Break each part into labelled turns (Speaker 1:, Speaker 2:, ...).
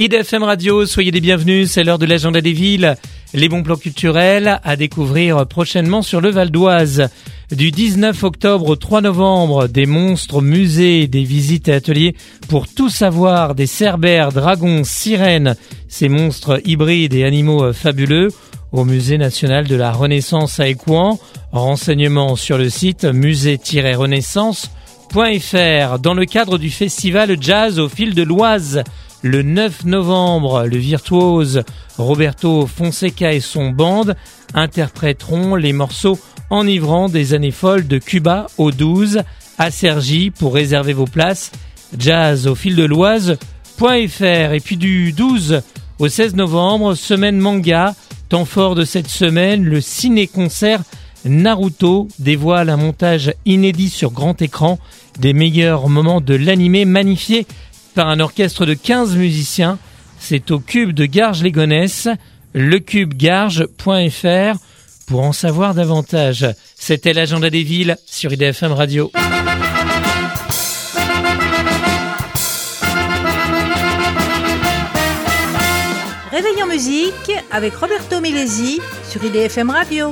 Speaker 1: IDFM Radio, soyez les bienvenus, c'est l'heure de l'agenda des villes. Les bons plans culturels à découvrir prochainement sur le Val d'Oise. Du 19 octobre au 3 novembre, des monstres, musées, des visites et ateliers pour tout savoir, des cerbères, dragons, sirènes, ces monstres hybrides et animaux fabuleux au Musée national de la Renaissance à Écouen. Renseignements sur le site musée-renaissance.fr. Dans le cadre du festival Jazz au fil de l'Oise, le 9 novembre, le virtuose Roberto Fonseca et son band interpréteront les morceaux enivrants des années folles de Cuba au 12 à Cergy. Pour réserver vos places, jazz au fil de l'Oise.fr. Et puis du 12 au 16 novembre, semaine manga, temps fort de cette semaine, le ciné-concert Naruto dévoile un montage inédit sur grand écran des meilleurs moments de l'animé magnifié par un orchestre de 15 musiciens. C'est au Cube de Garges-les-Gonesse, lecubegarges.fr pour en savoir davantage. C'était l'agenda des villes sur IDFM Radio.
Speaker 2: Réveil en musique avec Roberto Milesi sur IDFM Radio.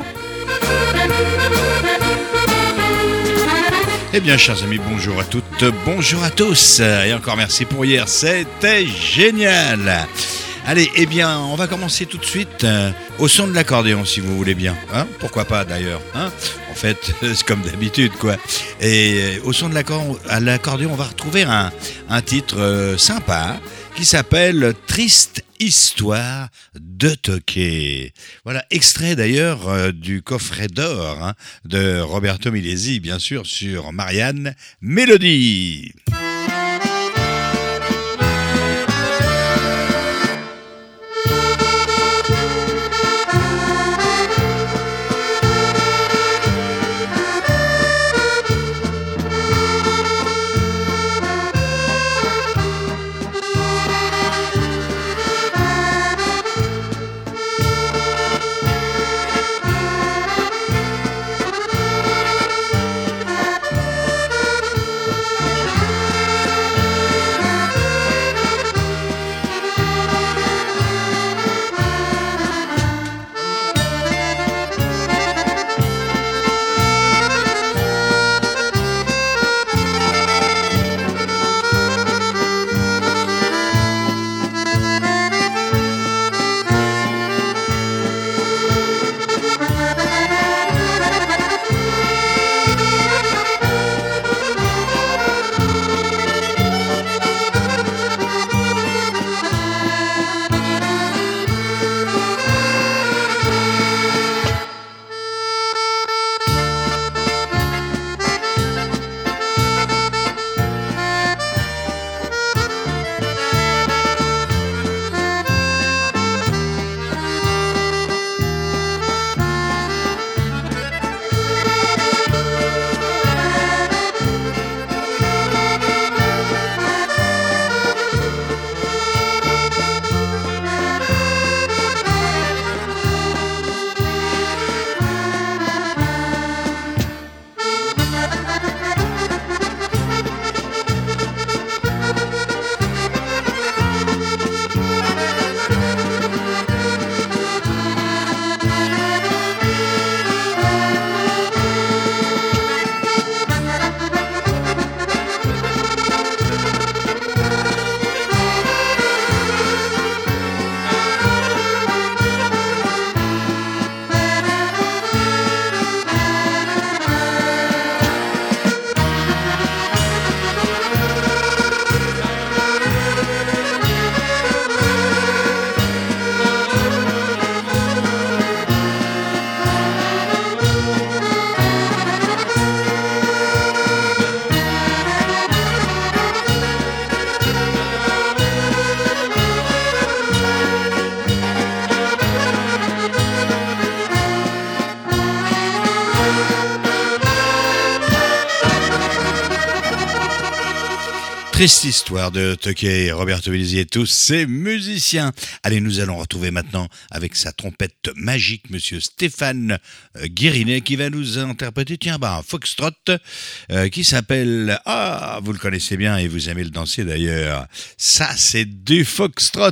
Speaker 3: Eh bien, chers amis, bonjour à toutes, bonjour à tous. Et encore merci pour hier, c'était génial. Allez, eh bien, on va commencer tout de suite au son de l'accordéon, si vous voulez bien. Hein, pourquoi pas, d'ailleurs. Hein, en fait, c'est comme d'habitude, quoi. Et au son de l'accordéon, on va retrouver un titre sympa qui s'appelle « Triste Histoire de Toqué ». Voilà, extrait d'ailleurs du coffret d'or de Roberto Milesi, bien sûr, sur Marianne Mélodie. Triste histoire de Tokay, Roberto Milesi et tous ses musiciens. Allez, nous allons retrouver maintenant avec sa trompette magique monsieur Stéphane Guérinet qui va nous interpréter un foxtrot qui s'appelle, vous le connaissez bien et vous aimez le danser d'ailleurs, ça c'est du foxtrot.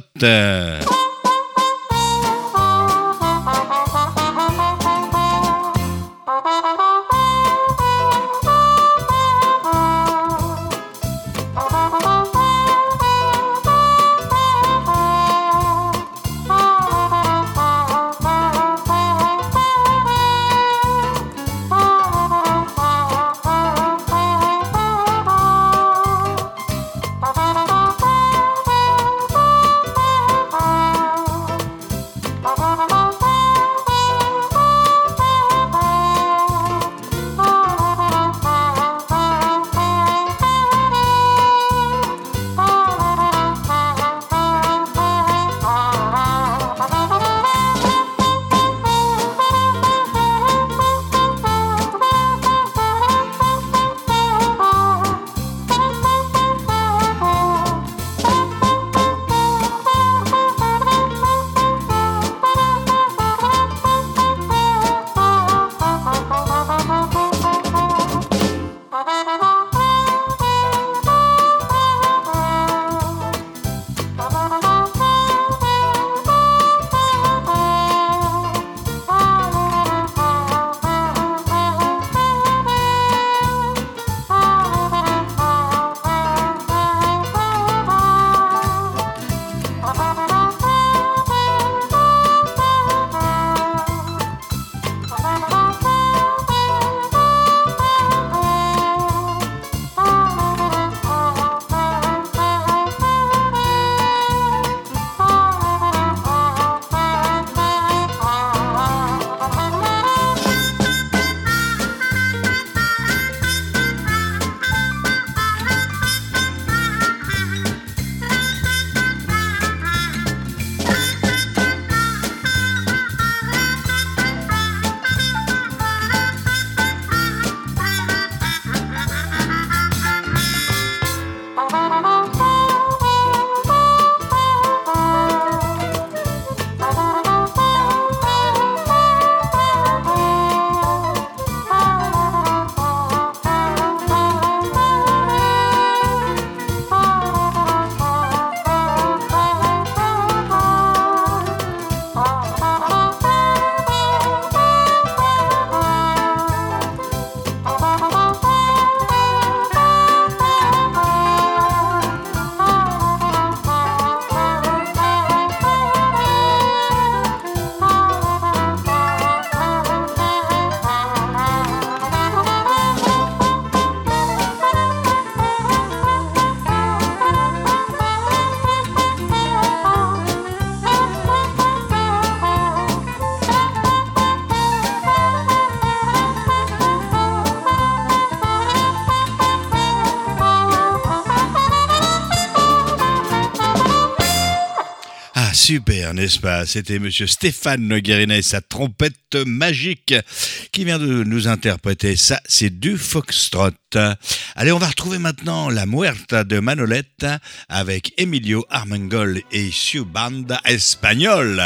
Speaker 3: Super, n'est-ce pas? C'était monsieur Stéphane Guérinet et sa trompette magique qui vient de nous interpréter. Ça, c'est du foxtrot. Allez, on va retrouver maintenant La Muerta de Manolette avec Emilio Armengol et su Banda Espagnol.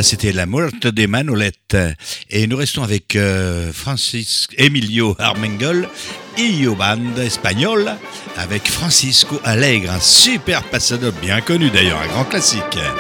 Speaker 3: c'était La Muerte de Manolette. Et nous restons avec Emilio Armengol, Io Band espagnol, avec Francisco Alegre, un super passadoble bien connu d'ailleurs, un grand classique.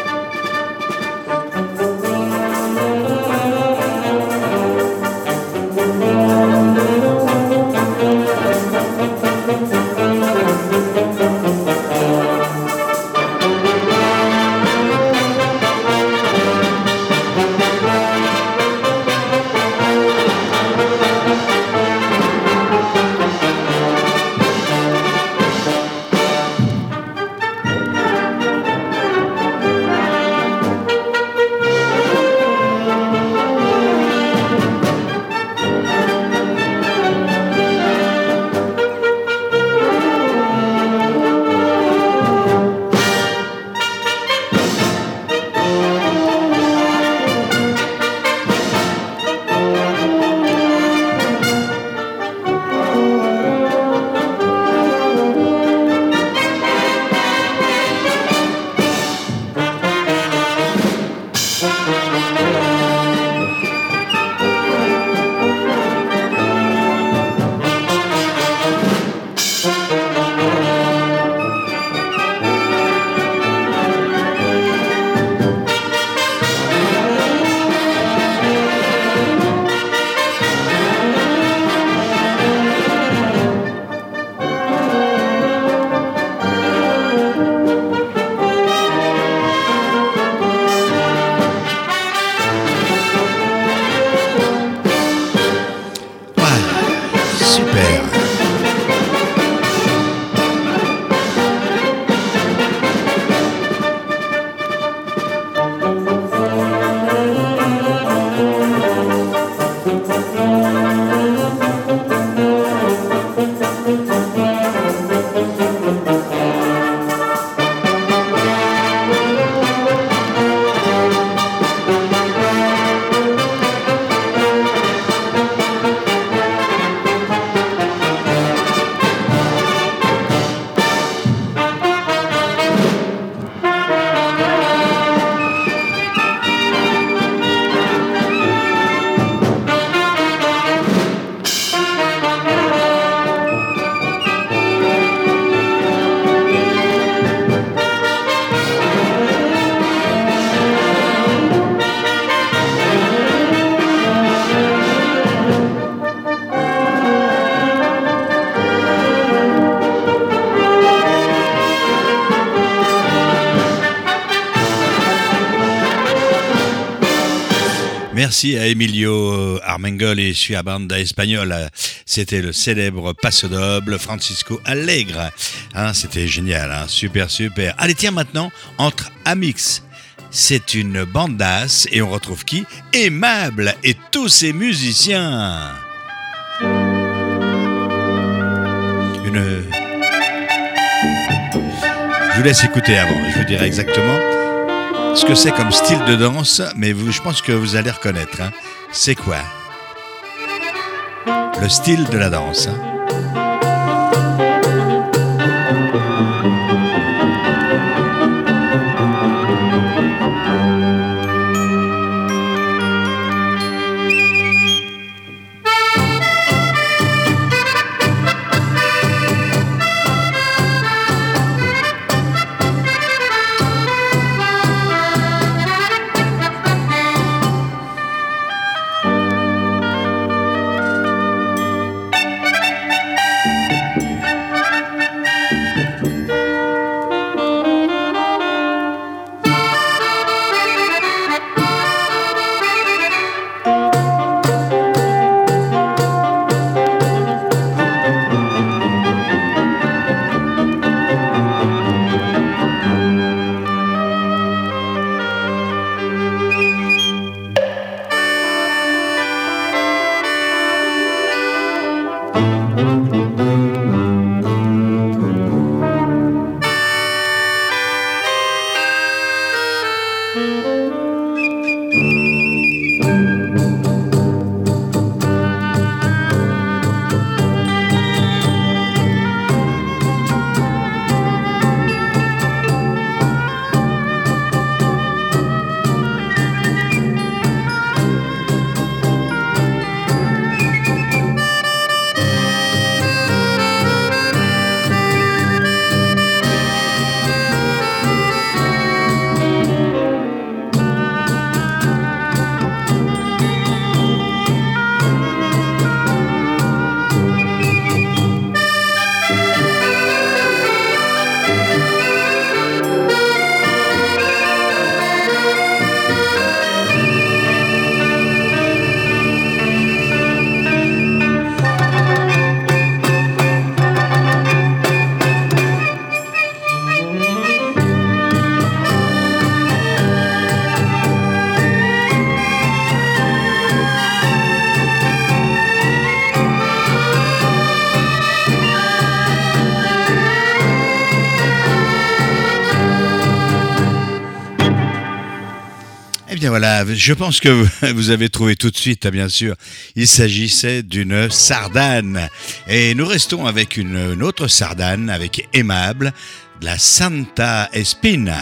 Speaker 3: Merci à Emilio Armengol et Sua Banda Espagnol. C'était le célèbre passadoble Francisco Alegre. C'était génial, super. Allez, tiens, maintenant, entre Amix, c'est une bandasse et on retrouve qui? Aimable et tous ses musiciens. Je vous laisse écouter avant, je vous dirai exactement ce que c'est comme style de danse, mais je pense que vous allez reconnaître. C'est quoi? Le style de la danse. bien voilà, je pense que vous avez trouvé tout de suite, bien sûr. Il s'agissait d'une sardane. Et nous restons avec une autre sardane, avec Aimable, de la Santa Espina.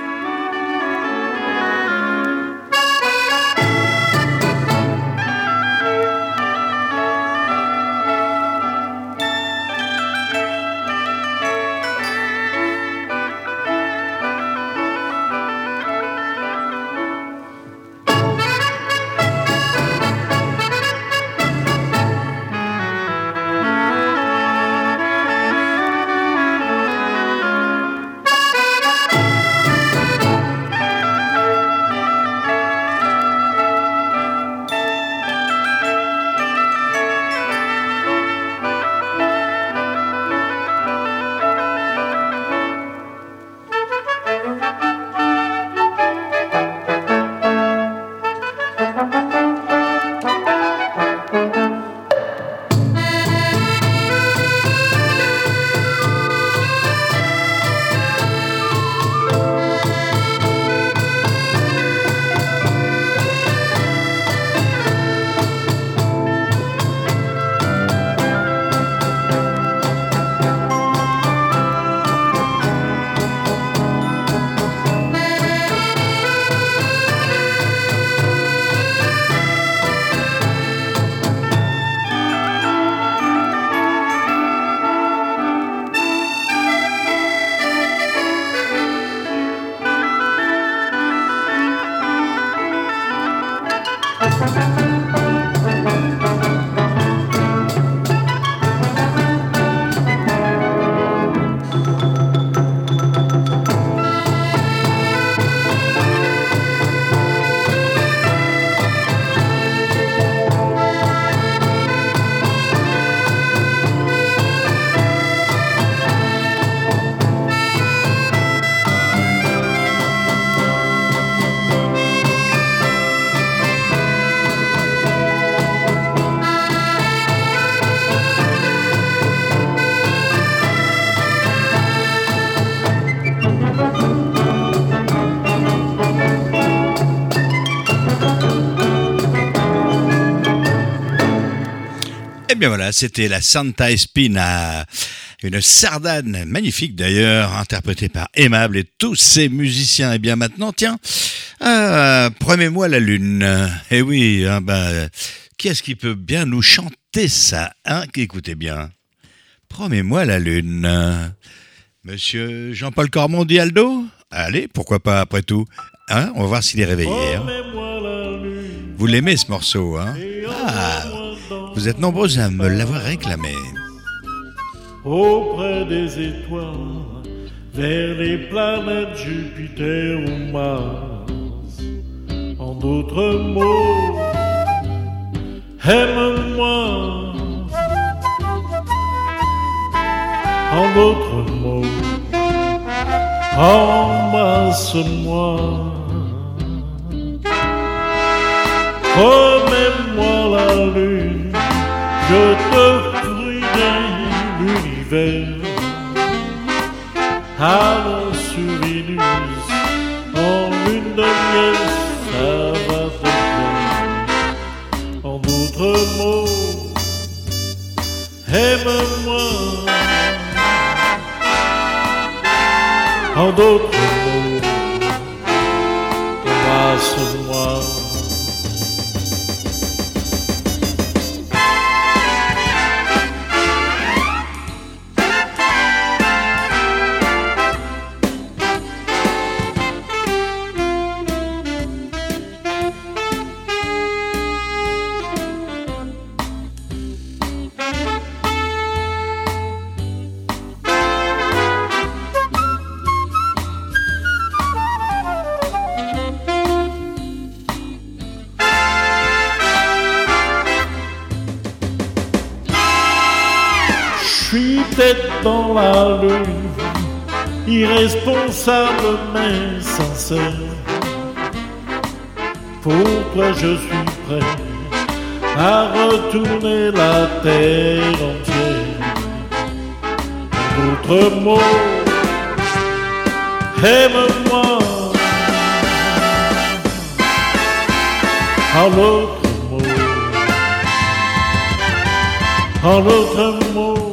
Speaker 3: Eh bien voilà, c'était la Santa Espina, une sardane magnifique d'ailleurs, interprétée par Aimable et tous ses musiciens. Et bien maintenant, tiens, promets-moi la lune. Eh oui, qui est-ce qui peut bien nous chanter ça, hein? Écoutez bien. Promets-moi la lune. Monsieur Jean-Paul Cormon Aldo? Allez, pourquoi pas après tout, hein? On va voir s'il est réveillé. Hein? Vous l'aimez ce morceau, hein? Vous êtes nombreux à me l'avoir réclamé.
Speaker 4: Auprès des étoiles, vers les planètes Jupiter ou Mars. En d'autres mots, aime-moi. En d'autres mots, embrasse-moi. Promets-moi la lune, je t'offrirai l'univers. Alors sur Vénus, en lune de miel, ça va te plaire. En d'autres mots, aime-moi. En d'autres mots, embrasse-moi. Je suis tête dans la lune, irresponsable mais sincère. Pour toi je suis prêt à retourner la terre entière. En d'autres mots, aime-moi. en autre mot, en autre mot,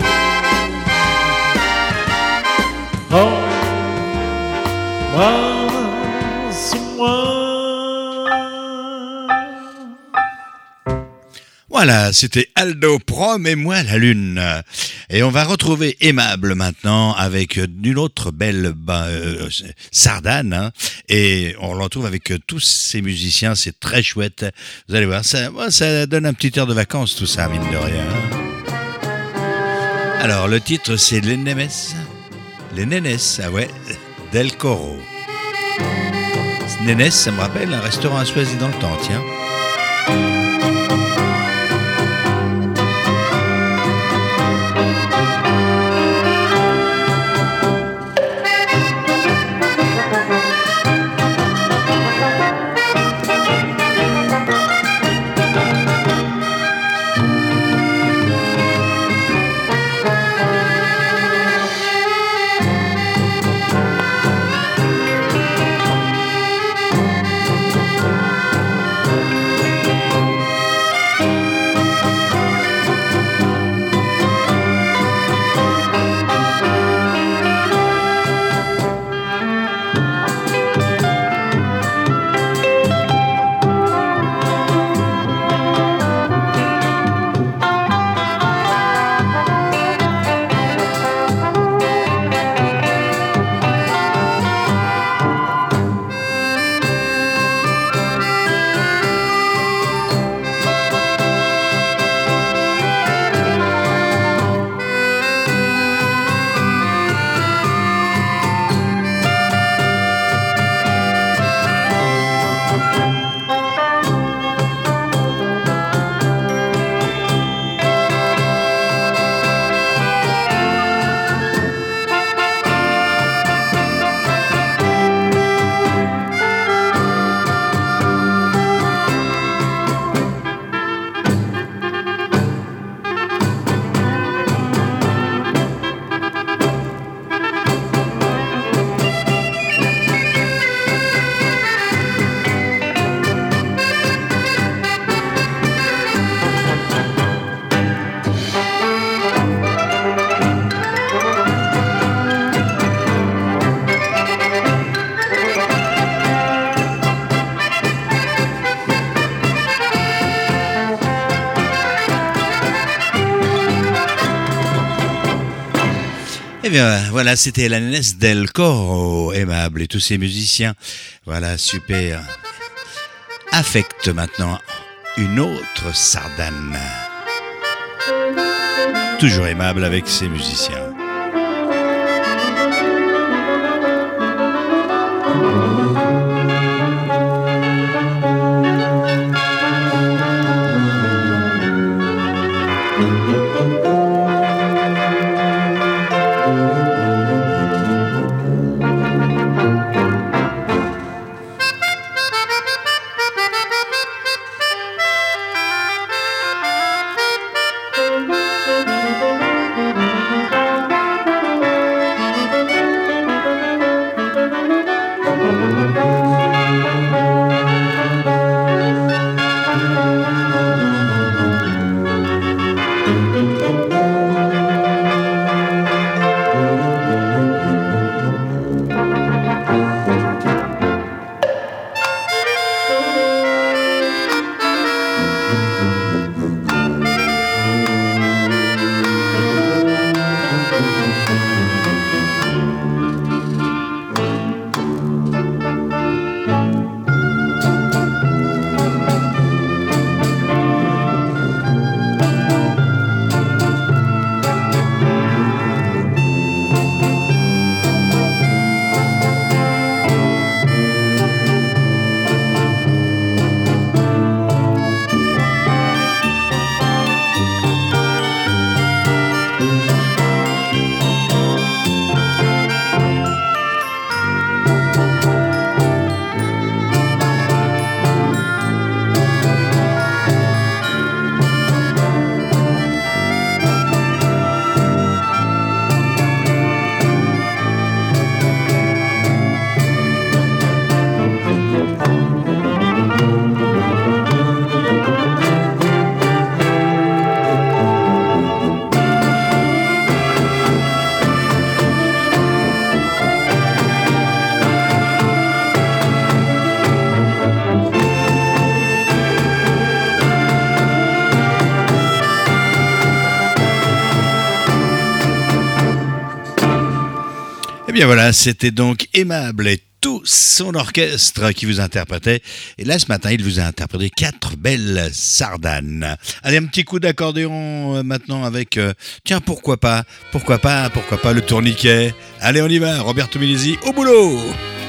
Speaker 4: oh, moi, c'est moi.
Speaker 3: Voilà, c'était Aldo, Promets-moi la lune. Et on va retrouver Aimable maintenant avec une autre belle sardane. Hein. Et on le retrouve avec tous ces musiciens, c'est très chouette. Vous allez voir, ça donne un petit air de vacances tout ça, mine de rien. Alors, le titre c'est Les Nenes. Les Nenes, ah ouais, Del Coro. Nenes, ça me rappelle un restaurant à Soisy dans le temps, tiens. Eh bien, voilà, c'était la Nenes del Coro, Aimable et tous ces musiciens. Voilà, super. Affecte maintenant une autre sardane. Toujours Aimable avec ses musiciens. bien voilà, c'était donc Aimable et tout son orchestre qui vous interprétait. Et là, ce matin, il vous a interprété 4 belles sardanes. Allez, un petit coup d'accordéon maintenant avec... tiens, pourquoi pas le tourniquet. Allez, on y va, Roberto Milesi, au boulot.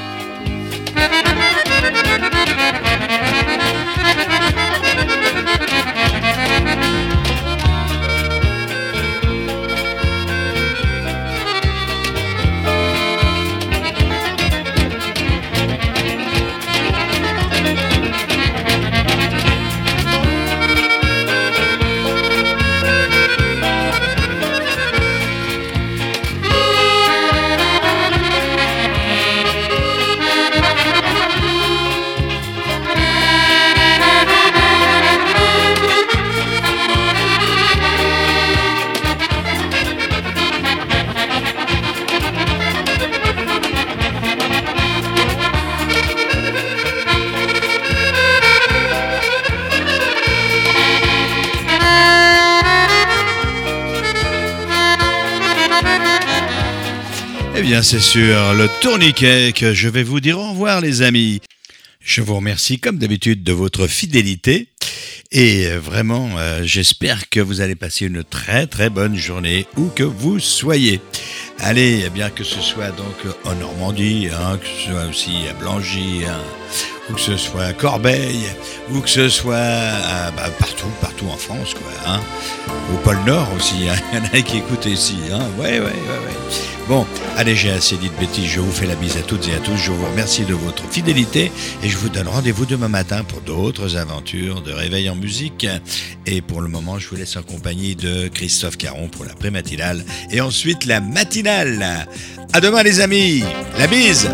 Speaker 3: Eh bien, c'est sur le tourniquet que je vais vous dire au revoir, les amis. Je vous remercie, comme d'habitude, de votre fidélité. Et vraiment, j'espère que vous allez passer une très très bonne journée, où que vous soyez. Allez, eh bien que ce soit donc en Normandie, que ce soit aussi à Blangy, ou que ce soit à Corbeil, ou que ce soit partout en France, quoi. Au pôle Nord aussi, il y en a qui écoutent ici. Ouais. Bon, allez, j'ai assez dit de bêtises, je vous fais la bise à toutes et à tous, je vous remercie de votre fidélité et je vous donne rendez-vous demain matin pour d'autres aventures de réveil en musique. Et pour le moment, je vous laisse en compagnie de Christophe Caron pour la pré-matinale et ensuite la matinale. À demain les amis, la bise.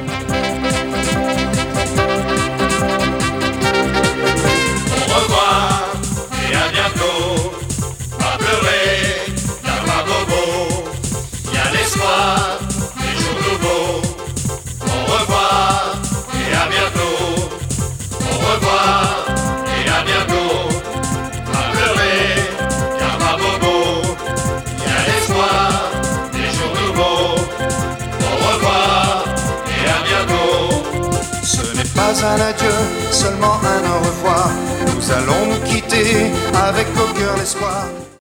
Speaker 5: Au revoir et à bientôt, pas pleurer, y'a pas bobo. L'espoir des jours nouveaux. Au revoir et à bientôt. Au revoir et à bientôt. Pas pleurer, car pas bobo. Il y a l'espoir des jours nouveaux. Au revoir et à bientôt.
Speaker 6: Ce n'est pas un adieu, seulement un au revoir. Nous allons nous quitter avec au cœur l'espoir.